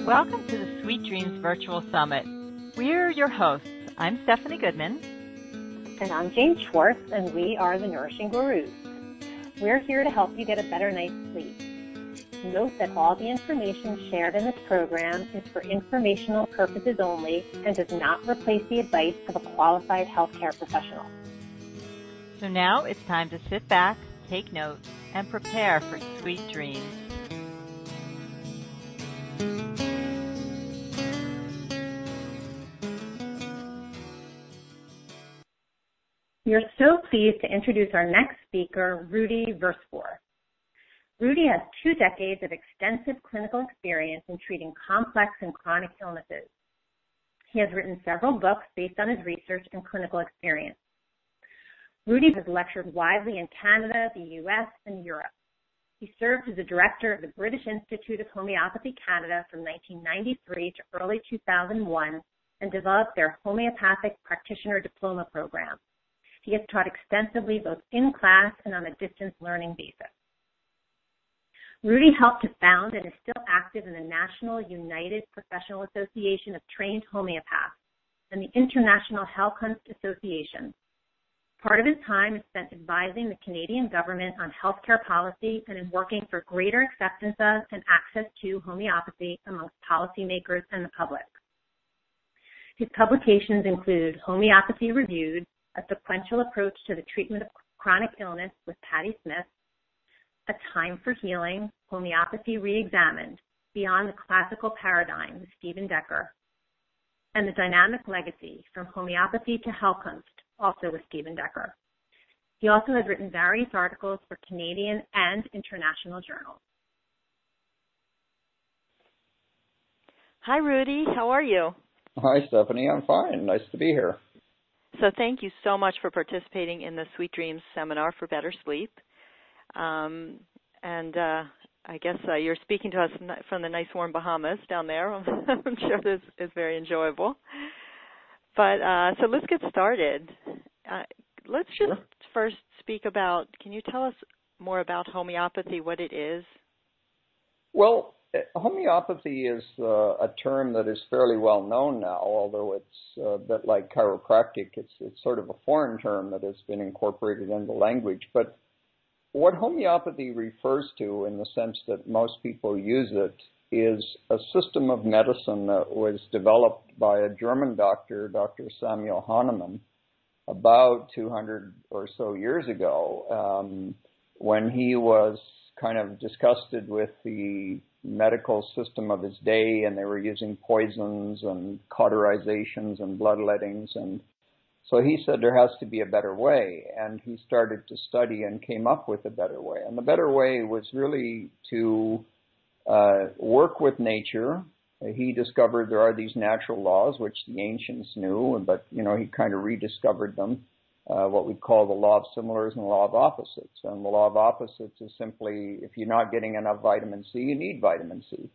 Welcome to the Sweet Dreams Virtual Summit. We're your hosts. I'm Stephanie Goodman. And I'm Jane Schwartz, and we are the Nourishing Gurus. We're here to help you get a better night's sleep. Note that all the information shared in this program is for informational purposes only and does not replace the advice of a qualified healthcare professional. So now it's time to sit back, take notes, and prepare for sweet dreams. We are so pleased to introduce our next speaker, Rudy Verspoor. Rudy has 2 decades of extensive clinical experience in treating complex and chronic illnesses. He has written several books based on his research and clinical experience. Rudy has lectured widely in Canada, the U.S., and Europe. He served as the director of the British Institute of Homeopathy Canada from 1993 to early 2001 and developed their homeopathic practitioner diploma program. He has taught extensively both in class and on a distance learning basis. Rudy helped to found and is still active in the National United Professional Association of Trained Homeopaths and the International Heilkunst Association. Part of his time is spent advising the Canadian government on healthcare policy and in working for greater acceptance of and access to homeopathy amongst policymakers and the public. His publications include Homeopathy Reviewed, A Sequential Approach to the Treatment of Chronic Illness with Patti Smith, A Time for Healing, Homeopathy Reexamined, Beyond the Classical Paradigm with Stephen Decker, and The Dynamic Legacy, From Homeopathy to Heilkunst, also with Stephen Decker. He also has written various articles for Canadian and international journals. Hi, Rudy. How are you? Hi, Stephanie. I'm fine. Nice to be here. So thank you so much for participating in the Sweet Dreams Seminar for Better Sleep. I guess you're speaking to us from the nice warm Bahamas down there. I'm sure this is very enjoyable. But so let's get started. Let's just first speak about, can you tell us more about homeopathy, what it is? Well, homeopathy is a term that is fairly well known now, although it's a bit like chiropractic. It's sort of a foreign term that has been incorporated into language. But what homeopathy refers to, in the sense that most people use it, is a system of medicine that was developed by a German doctor, Dr. Samuel Hahnemann, about 200 or so years ago, when he was kind of disgusted with the medical system of his day, and they were using poisons and cauterizations and bloodlettings. And so he said there has to be a better way, and he started to study and came up with a better way. And the better way was really to work with nature. He discovered there are these natural laws, which the ancients knew, but, he kind of rediscovered them, what we call the law of similars and the law of opposites. And the law of opposites is simply, if you're not getting enough vitamin C, you need vitamin C.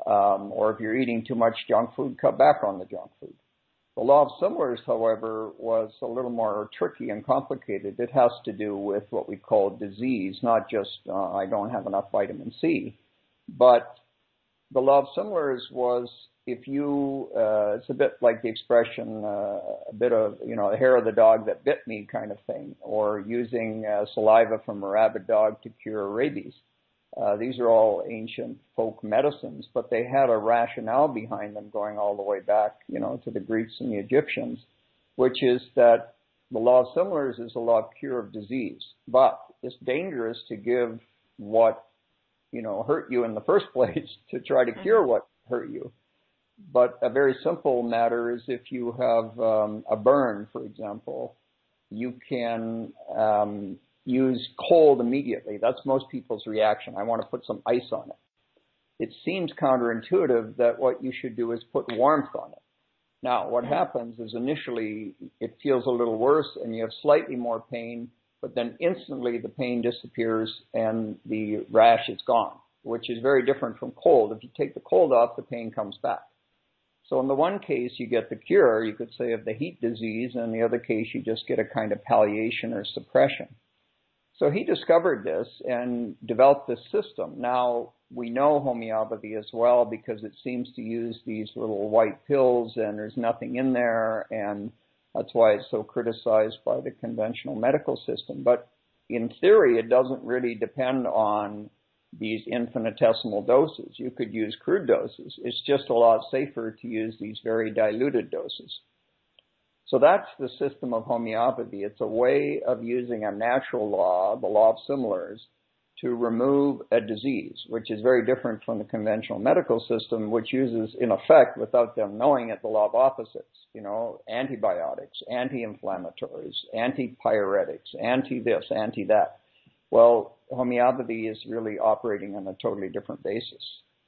Or if you're eating too much junk food, cut back on the junk food. The law of similars, however, was a little more tricky and complicated. It has to do with what we call disease, not just I don't have enough vitamin C. But the law of similars was, if you, it's a bit like the expression, a bit of, the hair of the dog that bit me kind of thing, or using saliva from a rabid dog to cure rabies. These are all ancient folk medicines, but they had a rationale behind them going all the way back, to the Greeks and the Egyptians, which is that the law of similars is a law of cure of disease. But it's dangerous to give what hurt you in the first place to try to cure what hurt you. But a very simple matter is, if you have a burn, for example, you can use cold immediately. That's most people's reaction. I want to put some ice on it. It seems counterintuitive that what you should do is put warmth on it. Now, what happens is initially it feels a little worse and you have slightly more pain, but then instantly the pain disappears and the rash is gone, which is very different from cold. If you take the cold off, the pain comes back. So in the one case, you get the cure, you could say, of the heat disease, and in the other case, you just get a kind of palliation or suppression. So he discovered this and developed this system. Now, we know homeopathy as well because it seems to use these little white pills and there's nothing in there, and that's why it's so criticized by the conventional medical system. But in theory, it doesn't really depend on these infinitesimal doses. You could use crude doses. It's just a lot safer to use these very diluted doses. So that's the system of homeopathy. It's a way of using a natural law, the law of similars, to remove a disease, which is very different from the conventional medical system, which uses, in effect, without them knowing it, the law of opposites. Antibiotics, anti-inflammatories, antipyretics, anti-this, anti-that. Well, homeopathy is really operating on a totally different basis.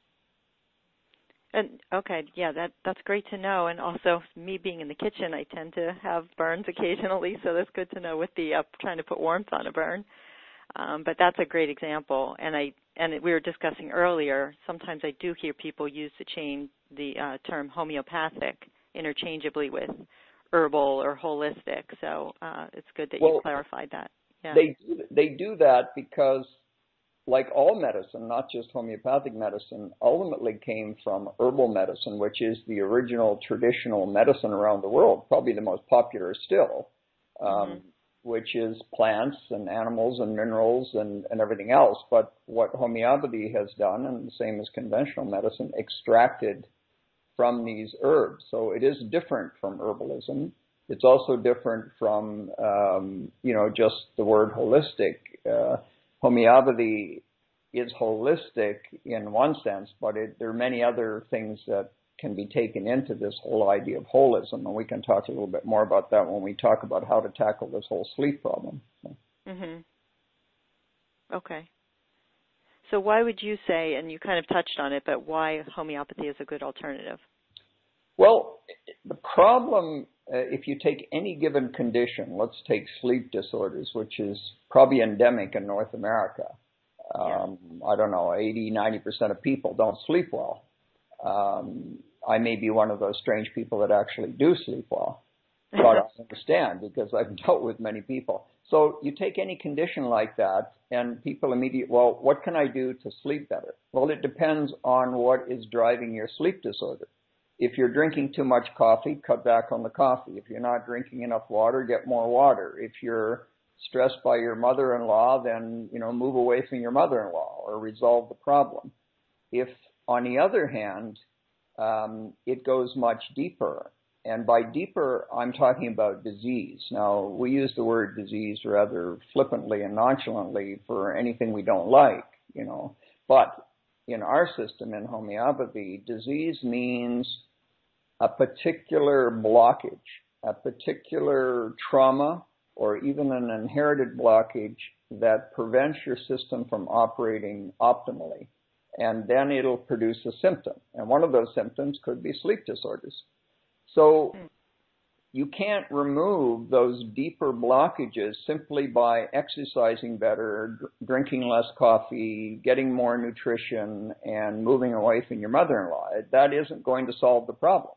And okay, yeah, that's great to know. And also, me being in the kitchen, I tend to have burns occasionally, so that's good to know with the trying to put warmth on a burn. But that's a great example. And we were discussing earlier. Sometimes I do hear people use the term homeopathic interchangeably with herbal or holistic. So it's good that you clarified that. Yeah. They do that because, like all medicine, not just homeopathic medicine, ultimately came from herbal medicine, which is the original traditional medicine around the world, probably the most popular still, which is plants and animals and minerals and everything else. But what homeopathy has done, and the same as conventional medicine, extracted from these herbs. So it is different from herbalism. It's also different from, just the word holistic. Homeopathy is holistic in one sense, but there are many other things that can be taken into this whole idea of holism, and we can talk a little bit more about that when we talk about how to tackle this whole sleep problem. Okay. So why would you say, and you kind of touched on it, but why homeopathy is a good alternative? Well, the problem, if you take any given condition, let's take sleep disorders, which is probably endemic in North America. I don't know, 80, 90% of people don't sleep well. I may be one of those strange people that actually do sleep well, but I understand because I've dealt with many people. So you take any condition like that and people immediately, well, what can I do to sleep better? Well, it depends on what is driving your sleep disorder. If you're drinking too much coffee, cut back on the coffee. If you're not drinking enough water, get more water. If you're stressed by your mother-in-law, then, move away from your mother-in-law or resolve the problem. If, on the other hand, it goes much deeper, and by deeper, I'm talking about disease. Now, we use the word disease rather flippantly and nonchalantly for anything we don't like, but in our system, in homeopathy, disease means a particular blockage, a particular trauma, or even an inherited blockage that prevents your system from operating optimally. And then it'll produce a symptom. And one of those symptoms could be sleep disorders. So you can't remove those deeper blockages simply by exercising better, drinking less coffee, getting more nutrition, and moving away from your mother-in-law. That isn't going to solve the problem.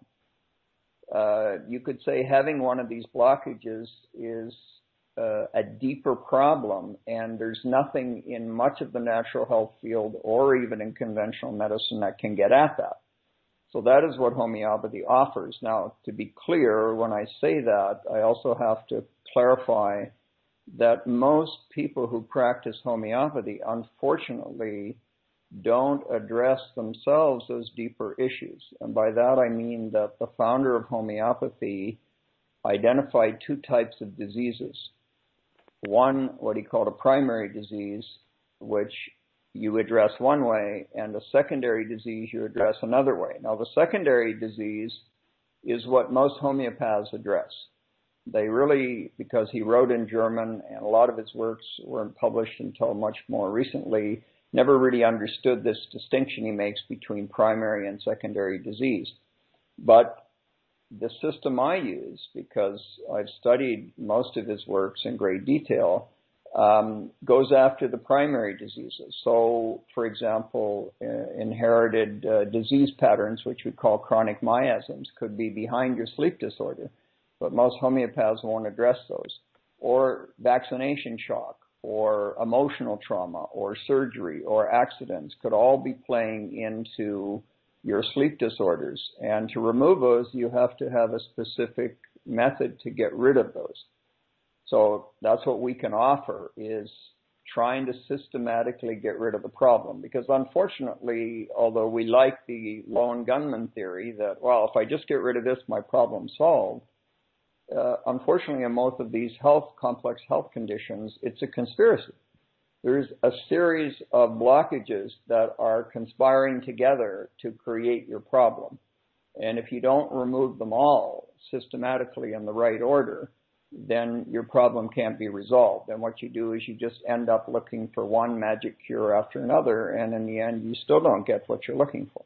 You could say having one of these blockages is a deeper problem, and there's nothing in much of the natural health field or even in conventional medicine that can get at that. So that is what homeopathy offers. Now, to be clear, when I say that, I also have to clarify that most people who practice homeopathy, unfortunately, don't address themselves those deeper issues. And by that I mean that the founder of homeopathy identified two types of diseases. One, what he called a primary disease, which you address one way, and a secondary disease you address another way. Now, the secondary disease is what most homeopaths address. They really, because he wrote in German and a lot of his works weren't published until much more recently, never really understood this distinction he makes between primary and secondary disease. But the system I use, because I've studied most of his works in great detail, goes after the primary diseases. So, for example, inherited disease patterns, which we call chronic miasms, could be behind your sleep disorder, but most homeopaths won't address those. Or vaccination shock, or emotional trauma or surgery or accidents could all be playing into your sleep disorders. And to remove those, you have to have a specific method to get rid of those. So that's what we can offer, is trying to systematically get rid of the problem. Because unfortunately, although we like the lone gunman theory that, well, if I just get rid of this, my problem's solved, unfortunately, in most of these complex health conditions, it's a conspiracy. There's a series of blockages that are conspiring together to create your problem. And if you don't remove them all systematically in the right order, then your problem can't be resolved. And what you do is you just end up looking for one magic cure after another, and in the end, you still don't get what you're looking for.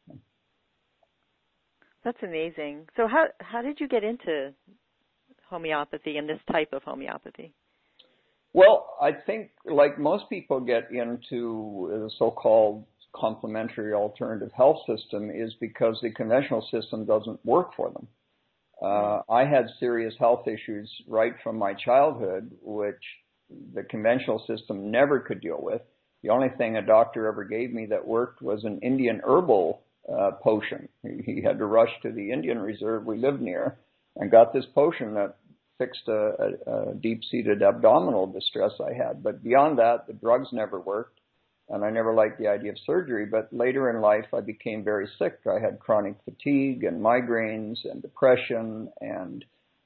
That's amazing. So how did you get into homeopathy and this type of homeopathy? Well, I think like most people get into the so-called complementary alternative health system is because the conventional system doesn't work for them. I had serious health issues right from my childhood, which the conventional system never could deal with. The only thing a doctor ever gave me that worked was an Indian herbal potion. He had to rush to the Indian reserve we lived near and got this potion that fixed a deep-seated abdominal distress I had. But beyond that, the drugs never worked, and I never liked the idea of surgery. But later in life, I became very sick. I had chronic fatigue and migraines and depression and,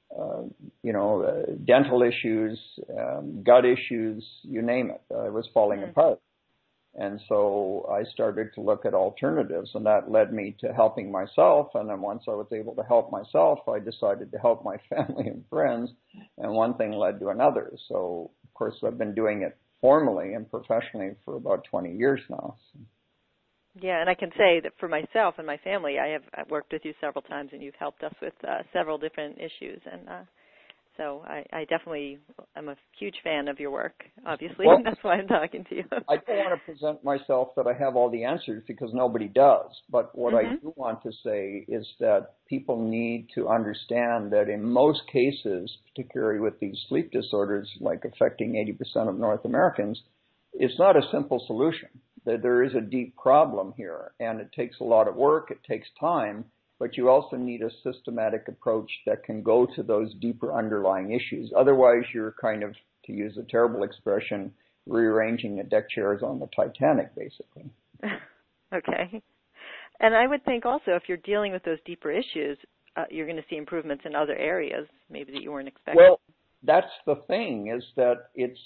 dental issues, gut issues, you name it. I was falling apart. And so I started to look at alternatives, and that led me to helping myself. And then once I was able to help myself, I decided to help my family and friends, and one thing led to another. So, of course, I've been doing it formally and professionally for about 20 years now. Yeah, and I can say that for myself and my family, I've worked with you several times, and you've helped us with several different issues. And so I definitely am a huge fan of your work, obviously, and that's why I'm talking to you. I don't want to present myself that I have all the answers, because nobody does. But what I do want to say is that people need to understand that in most cases, particularly with these sleep disorders, like affecting 80% of North Americans, it's not a simple solution. There is a deep problem here, and it takes a lot of work, it takes time, but you also need a systematic approach that can go to those deeper underlying issues. Otherwise, you're kind of, to use a terrible expression, rearranging the deck chairs on the Titanic, basically. Okay. And I would think also if you're dealing with those deeper issues, you're going to see improvements in other areas, maybe that you weren't expecting. Well, that's the thing, is that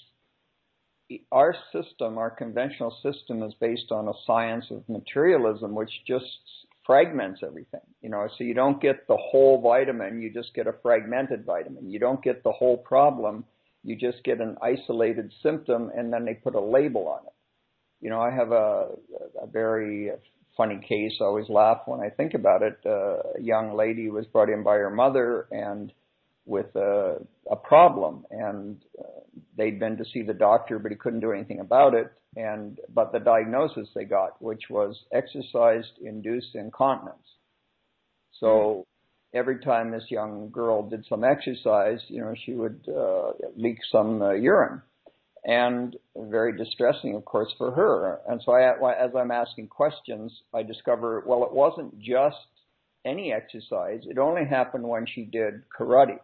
our system, our conventional system, is based on a science of materialism, which just fragments everything, so you don't get the whole vitamin, you just get a fragmented vitamin. You don't get the whole problem, you just get an isolated symptom, and then they put a label on it. I have a very funny case. I always laugh when I think about it. A young lady was brought in by her mother and with a problem, and they'd been to see the doctor, but he couldn't do anything about it. But the diagnosis they got, which was exercise-induced incontinence. So every time this young girl did some exercise, she would leak some urine, and very distressing, of course, for her. And so as I'm asking questions, I discover, well, it wasn't just any exercise. It only happened when she did karate.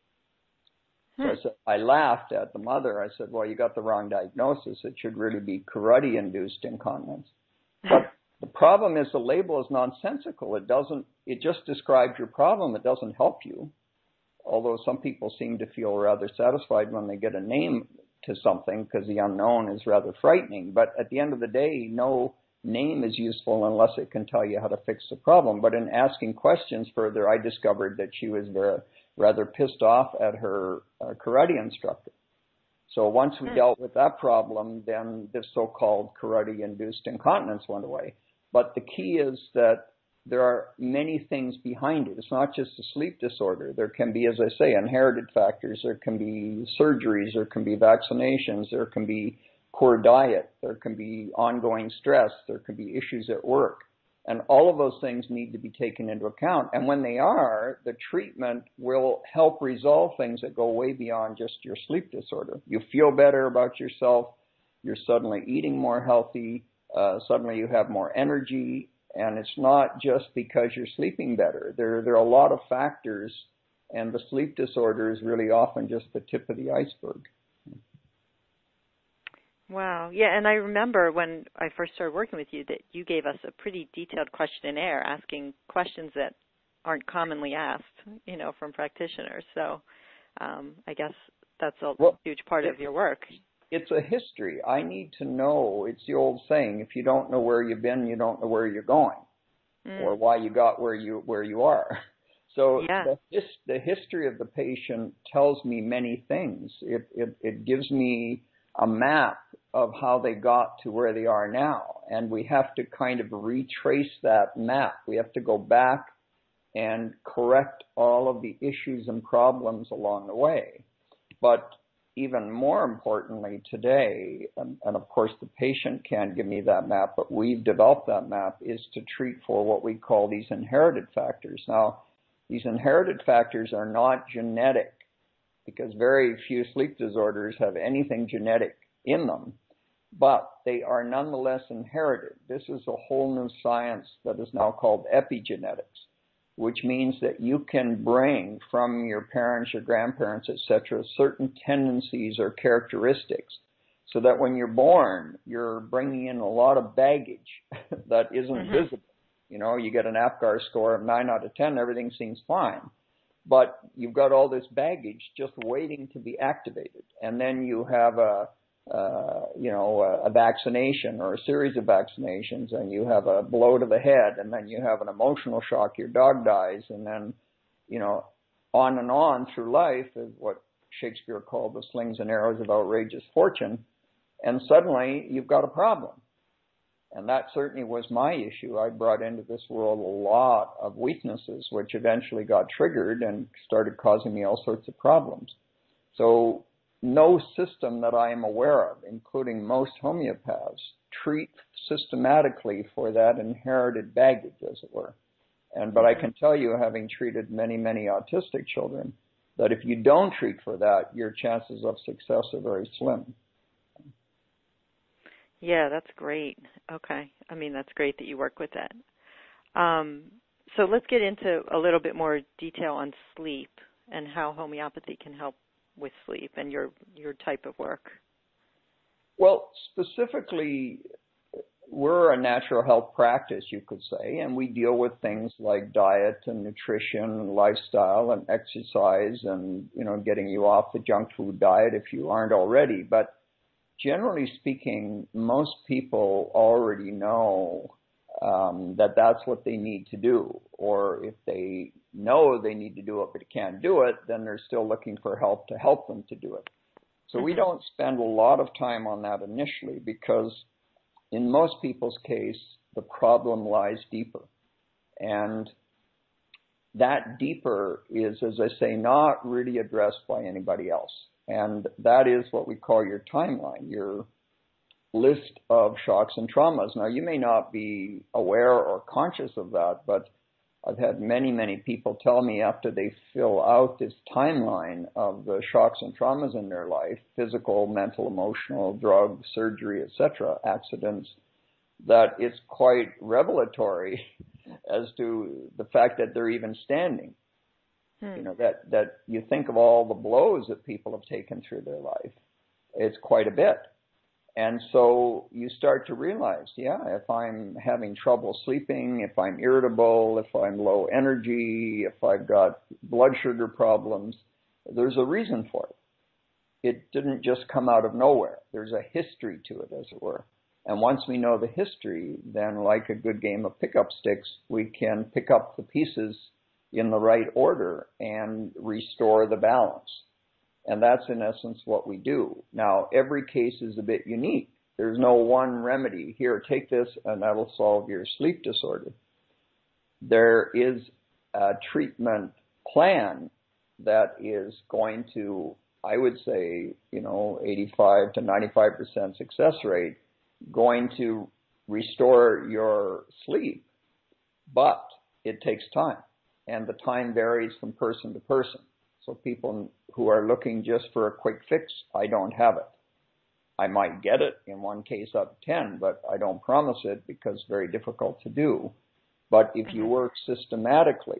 So I laughed at the mother. I said, well, you got the wrong diagnosis. It should really be karate-induced incontinence. But the problem is the label is nonsensical. It just describes your problem. It doesn't help you. Although some people seem to feel rather satisfied when they get a name to something, because the unknown is rather frightening. But at the end of the day, no name is useful unless it can tell you how to fix the problem. But in asking questions further, I discovered that she was rather pissed off at her karate instructor. So once we dealt with that problem, then this so-called karate-induced incontinence went away. But the key is that there are many things behind it. It's not just a sleep disorder. There can be, as I say, inherited factors. There can be surgeries. There can be vaccinations. There can be poor diet. There can be ongoing stress. There can be issues at work. And all of those things need to be taken into account. And when they are, the treatment will help resolve things that go way beyond just your sleep disorder. You feel better about yourself. You're suddenly eating more healthy. Suddenly you have more energy. And it's not just because you're sleeping better. There are a lot of factors, and the sleep disorder is really often just the tip of the iceberg. Wow. Yeah, and I remember when I first started working with you that you gave us a pretty detailed questionnaire asking questions that aren't commonly asked, from practitioners. So I guess that's a huge part of your work. It's a history. I need to know. It's the old saying, if you don't know where you've been, you don't know where you're going, or why you got where you are. So the history of the patient tells me many things. It gives me a map of how they got to where they are now. And we have to kind of retrace that map. We have to go back and correct all of the issues and problems along the way. But even more importantly today, and of course the patient can't give me that map, but we've developed that map, is to treat for what we call these inherited factors. Now, these inherited factors are not genetic, because very few sleep disorders have anything genetic in them, but they are nonetheless inherited. This is a whole new science that is now called epigenetics, which means that you can bring from your parents, your grandparents, etc., certain tendencies or characteristics, so that when you're born, you're bringing in a lot of baggage that isn't visible. You get an APGAR score of 9 out of 10, everything seems fine. But you've got all this baggage just waiting to be activated. And then you have a vaccination or a series of vaccinations, and you have a blow to the head, and then you have an emotional shock, your dog dies, and then, on and on through life is what Shakespeare called the slings and arrows of outrageous fortune. And suddenly you've got a problem. And that certainly was my issue. I brought into this world a lot of weaknesses, which eventually got triggered and started causing me all sorts of problems. So no system that I am aware of, including most homeopaths, treat systematically for that inherited baggage, as it were. But I can tell you, having treated many, many autistic children, that if you don't treat for that, your chances of success are very slim. Yeah, that's great. Okay. That's great that you work with that. So let's get into a little bit more detail on sleep and how homeopathy can help with sleep and your type of work. Well, specifically, we're a natural health practice, you could say, and we deal with things like diet and nutrition and lifestyle and exercise and, getting you off the junk food diet if you aren't already. But generally speaking, most people already know that that's what they need to do. Or if they know they need to do it but can't do it, then they're still looking for help to help them to do it. So we don't spend a lot of time on that initially, because in most people's case, the problem lies deeper. And that deeper is, as I say, not really addressed by anybody else. And that is what we call your timeline, your list of shocks and traumas. Now, you may not be aware or conscious of that, but I've had many, many people tell me after they fill out this timeline of the shocks and traumas in their life, physical, mental, emotional, drug, surgery, etc., accidents, that it's quite revelatory as to the fact that they're even standing. That you think of all the blows that people have taken through their life. It's quite a bit. And so you start to realize, if I'm having trouble sleeping, if I'm irritable, if I'm low energy, if I've got blood sugar problems, there's a reason for it. It didn't just come out of nowhere. There's a history to it, as it were. And once we know the history, then like a good game of pickup sticks, we can pick up the pieces in the right order and restore the balance. And that's in essence what we do. Now, every case is a bit unique. There's no one remedy. Here, take this and that'll solve your sleep disorder. There is a treatment plan that is going to, I would say, 85 to 95% success rate, going to restore your sleep but it takes time, and the time varies from person to person. So people who are looking just for a quick fix, I don't have it. I might get it in one case out of 10, but I don't promise it because it's very difficult to do. But if you work systematically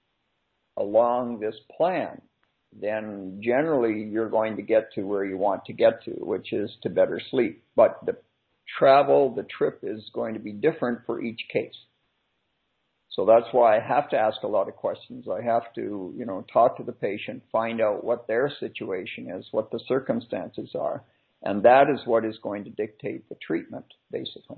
along this plan, then generally you're going to get to where you want to get to, which is to better sleep. But the trip is going to be different for each case. So that's why I have to ask a lot of questions. I have to, talk to the patient, find out what their situation is, what the circumstances are. And that is what is going to dictate the treatment, basically.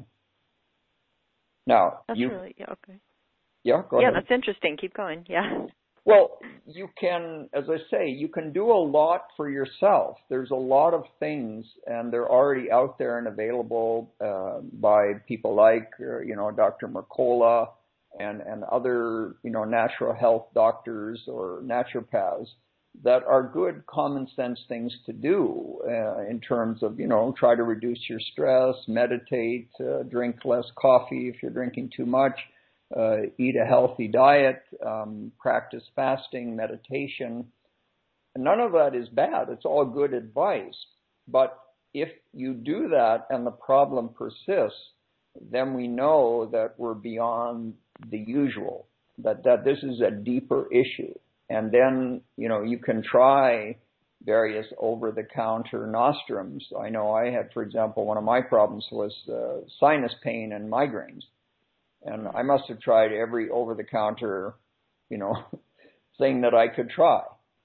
Now, that's really, okay. Yeah, go ahead. Yeah, that's interesting. Keep going. Yeah. Well, you can, as I say, you can do a lot for yourself. There's a lot of things, and they're already out there and available by people like, Dr. Mercola and other, natural health doctors or naturopaths that are good common sense things to do in terms of, try to reduce your stress, meditate, drink less coffee if you're drinking too much, eat a healthy diet, practice fasting, meditation. None of that is bad. It's all good advice. But if you do that and the problem persists, then we know that we're beyond the usual, that this is a deeper issue. And then, you can try various over-the-counter nostrums. I know I had, for example, one of my problems was sinus pain and migraines. And I must have tried every over-the-counter, thing that I could try.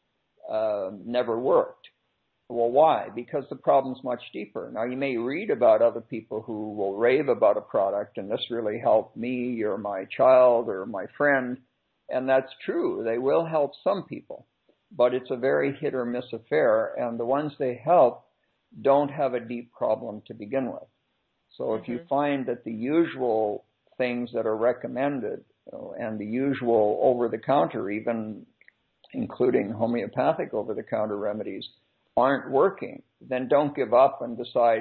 Never worked. Well, why? Because the problem's much deeper. Now, you may read about other people who will rave about a product, and this really helped me or my child or my friend. And that's true. They will help some people, but it's a very hit or miss affair. And the ones they help don't have a deep problem to begin with. So if you find that the usual things that are recommended and the usual over-the-counter, even including homeopathic over-the-counter remedies, aren't working, then don't give up and decide,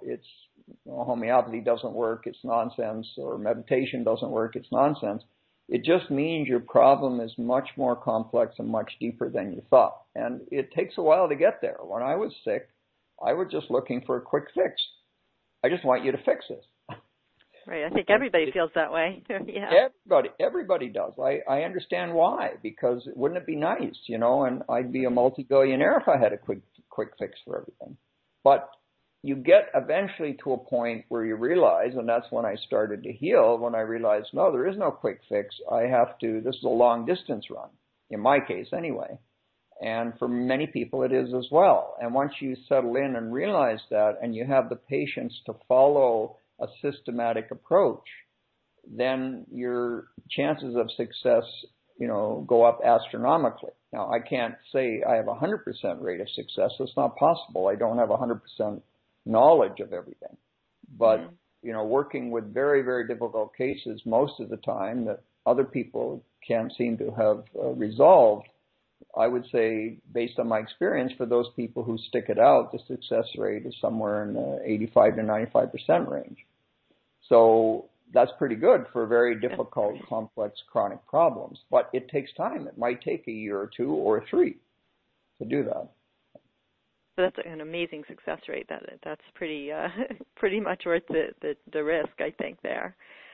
homeopathy doesn't work, it's nonsense, or meditation doesn't work, it's nonsense. It just means your problem is much more complex and much deeper than you thought. And it takes a while to get there. When I was sick, I was just looking for a quick fix. I just want you to fix this. Right. I think everybody feels that way. Yeah. Everybody does. I understand why, because wouldn't it be nice, and I'd be a multi-billionaire if I had a quick fix for everything. But you get eventually to a point where you realize, and that's when I started to heal, when I realized, no, there is no quick fix. This is a long distance run, in my case anyway. And for many people it is as well. And once you settle in and realize that, and you have the patience to follow a systematic approach, then your chances of success, go up astronomically. Now, I can't say I have a 100% rate of success. It's not possible. I don't have 100% knowledge of everything. But, working with very, very difficult cases most of the time that other people can't seem to have resolved, I would say, based on my experience, for those people who stick it out, the success rate is somewhere in the 85 to 95% range. So that's pretty good for very difficult, complex, chronic problems. But it takes time. It might take a year or 2 or 3 to do that. So that's an amazing success rate. That's pretty much worth the risk, I think, there.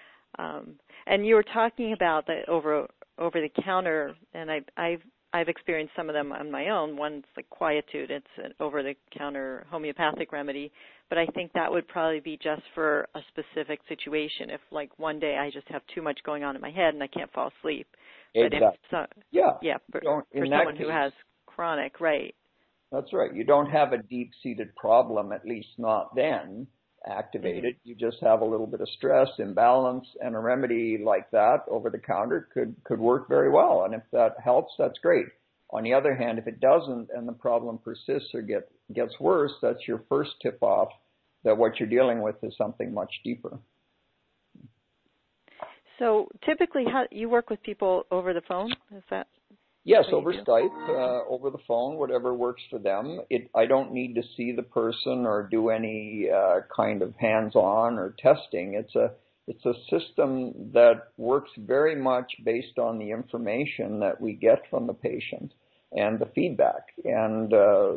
And you were talking about the over the counter, and I've experienced some of them on my own. One's like Quietude. It's an over-the-counter homeopathic remedy, but I think that would probably be just for a specific situation. If, like, one day I just have too much going on in my head and I can't fall asleep. Exactly. But for someone who has chronic, right. That's right. You don't have a deep-seated problem, at least not then, activated. You just have a little bit of stress, imbalance, and a remedy like that over the counter could work very well. And if that helps, that's great. On the other hand, if it doesn't and the problem persists or gets worse, that's your first tip-off that what you're dealing with is something much deeper. So typically, how you work with people over the phone? Is that? Yes, over Skype, over the phone, whatever works for them. I don't need to see the person or do any kind of hands-on or testing. It's a system that works very much based on the information that we get from the patient and the feedback. And,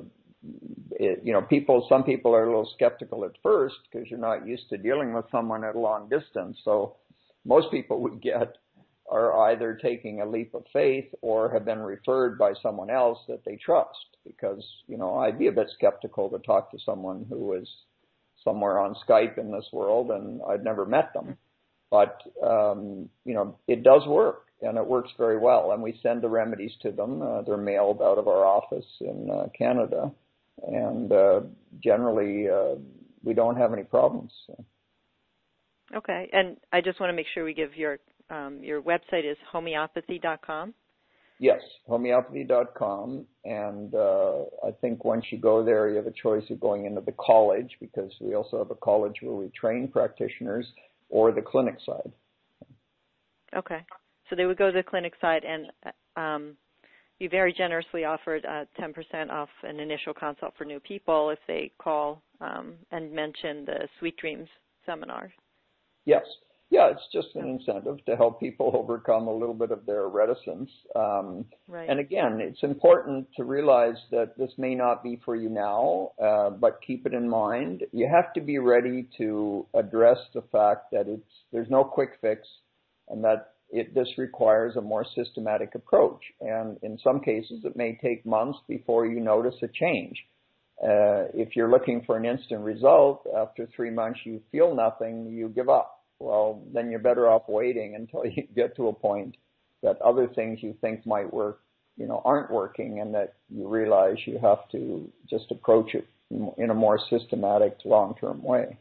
some people are a little skeptical at first because you're not used to dealing with someone at a long distance. So most people we get are either taking a leap of faith or have been referred by someone else that they trust, because, I'd be a bit skeptical to talk to someone who is somewhere on Skype in this world and I'd never met them. But, it does work, and it works very well. And we send the remedies to them. They're mailed out of our office in Canada. And generally, we don't have any problems. So. Okay. And I just want to make sure we give your website is homeopathy.com? Yes, homeopathy.com. And I think once you go there, you have a choice of going into the college, because we also have a college where we train practitioners, or the clinic side. Okay. So they would go to the clinic side, and you very generously offered 10% off an initial consult for new people if they call and mention the Sweet Dreams seminar. Yes. Yeah, it's just an incentive to help people overcome a little bit of their reticence. Right. And again, it's important to realize that this may not be for you now, but keep it in mind. You have to be ready to address the fact that there's no quick fix, and that this requires a more systematic approach. And in some cases, it may take months before you notice a change. If you're looking for an instant result, after 3 months you feel nothing, you give up. Well, then you're better off waiting until you get to a point that other things you think might work, aren't working, and that you realize you have to just approach it in a more systematic, long-term way.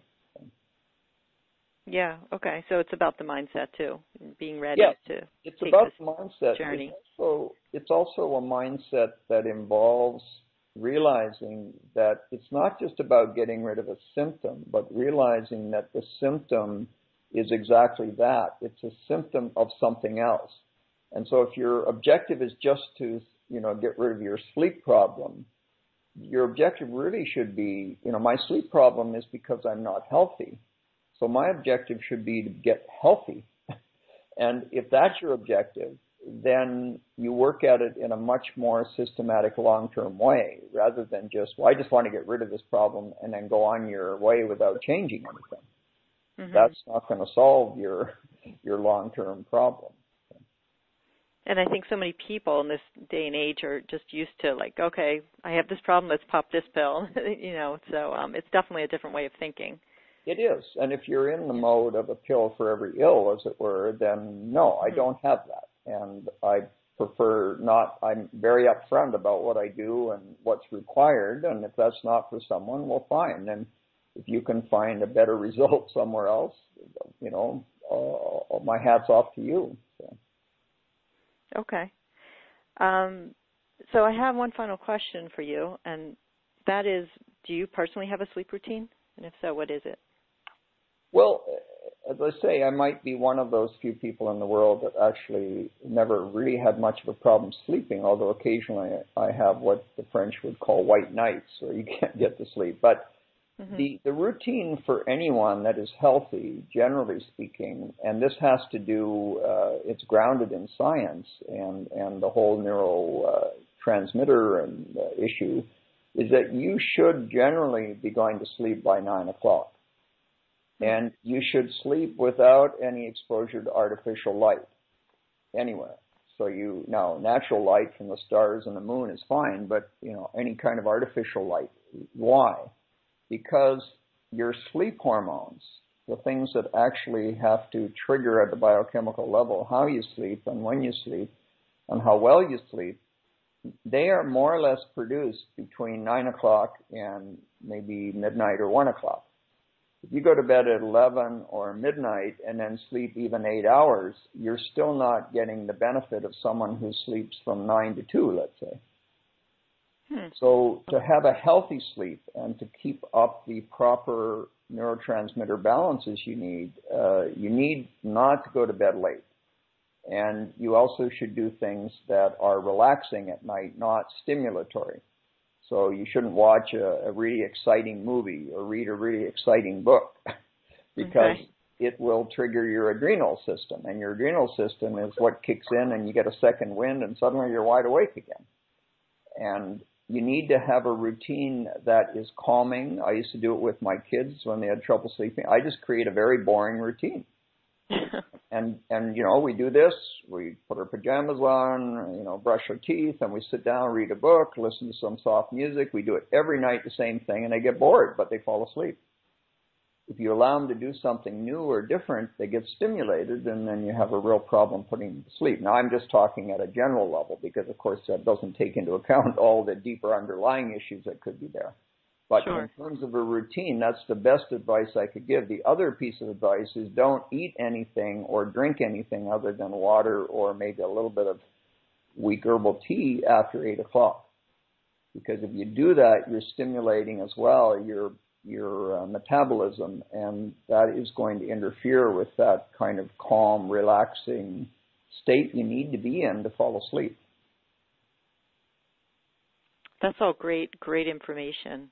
Yeah, okay. So it's about the mindset, too, being ready to it's take about this the mindset. journey. It's also a mindset that involves realizing that it's not just about getting rid of a symptom, but realizing that the symptom is exactly that. It's a symptom of something else. And so if your objective is just to, get rid of your sleep problem, your objective really should be, my sleep problem is because I'm not healthy. So my objective should be to get healthy. And if that's your objective, then you work at it in a much more systematic, long-term way, rather than just, I just want to get rid of this problem and then go on your way without changing anything. Mm-hmm. That's not going to solve your long-term problem. And I think so many people in this day and age are just used to, okay, I have this problem, let's pop this pill, so it's definitely a different way of thinking. It is. And if you're in the mode of a pill for every ill, as it were, then no, I don't have that. And I prefer not, I'm very upfront about what I do and what's required. And if that's not for someone, well, fine. And if you can find a better result somewhere else, my hat's off to you. So. Okay. So I have one final question for you, and that is, do you personally have a sleep routine? And if so, what is it? Well, as I say, I might be one of those few people in the world that actually never really had much of a problem sleeping, although occasionally I have what the French would call white nights, where you can't get to sleep. But the routine for anyone that is healthy, generally speaking, and this has to do, it's grounded in science and the whole neurotransmitter issue, is that you should generally be going to sleep by 9 o'clock. And you should sleep without any exposure to artificial light anywhere. So now natural light from the stars and the moon is fine, but any kind of artificial light. Why? Because your sleep hormones, the things that actually have to trigger at the biochemical level how you sleep and when you sleep and how well you sleep, they are more or less produced between 9 o'clock and maybe midnight or 1 o'clock. If you go to bed at 11 or midnight and then sleep even 8 hours, you're still not getting the benefit of someone who sleeps from 9 to 2, let's say. So to have a healthy sleep and to keep up the proper neurotransmitter balances you need not to go to bed late. And you also should do things that are relaxing at night, not stimulatory. So you shouldn't watch a really exciting movie or read a really exciting book because it will trigger your adrenal system. And your adrenal system is what kicks in and you get a second wind and suddenly you're wide awake again. And you need to have a routine that is calming. I used to do it with my kids when they had trouble sleeping. I just create a very boring routine. And we do this, we put our pajamas on, brush our teeth, and we sit down, read a book, listen to some soft music. We do it every night, the same thing, and they get bored, but they fall asleep. If you allow them to do something new or different, they get stimulated, and then you have a real problem putting them to sleep. Now, I'm just talking at a general level because, of course, that doesn't take into account all the deeper underlying issues that could be there. But sure. In terms of a routine, that's the best advice I could give. The other piece of advice is don't eat anything or drink anything other than water or maybe a little bit of weak herbal tea after 8 o'clock. Because if you do that, you're stimulating as well your metabolism, and that is going to interfere with that kind of calm, relaxing state you need to be in to fall asleep. That's all great information.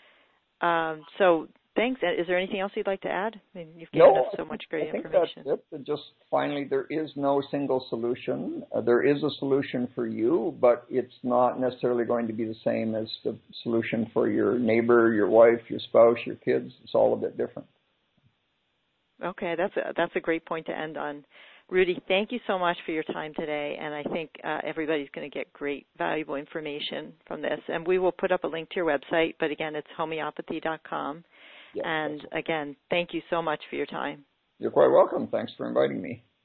So thanks. Is there anything else you'd like to add? I mean, you've given us so much great information. That's it. Just finally, there is no single solution. There is a solution for you, but it's not necessarily going to be the same as the solution for your neighbor, your wife, your spouse, your kids. It's all a bit different. Okay, that's a great point to end on. Rudy, thank you so much for your time today, and I think everybody's going to get great, valuable information from this. And we will put up a link to your website, but again, it's homeopathy.com. Yes, and again, thank you so much for your time. You're quite welcome. Thanks for inviting me.